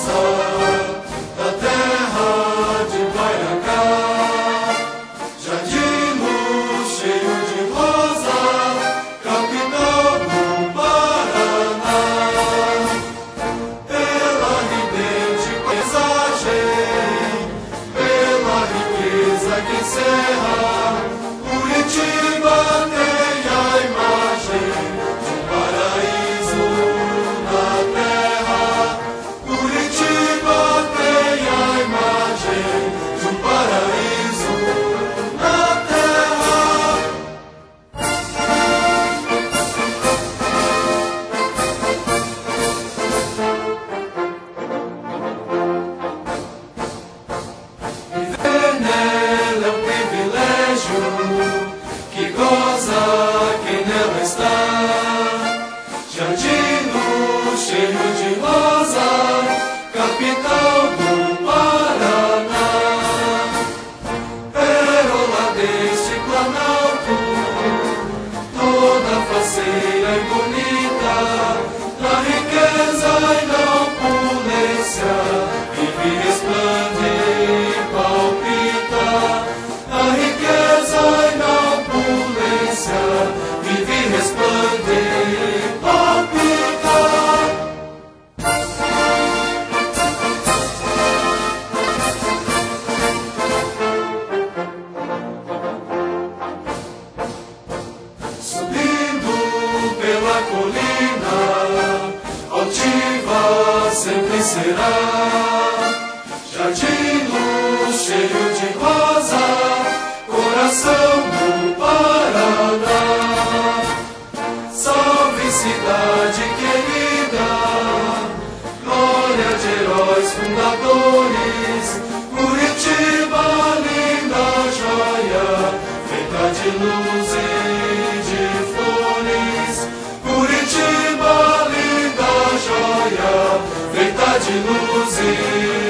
Que goza quem nela está, jardim cheio de rosa, capital do Paraná, pérola deste planalto, toda faceira e bonita, na riqueza e na opulência, vive resplande e palpita, na riqueza e na opulência, vive resplande e palpita. Subindo pela colina, altiva sempre será, jardim cheio de rosa, coração do Paraná. Salve cidade querida, glória de heróis fundadores, Curitiba, linda joia, feita de luz e de flores. Curitiba, linda joia, feita de luz e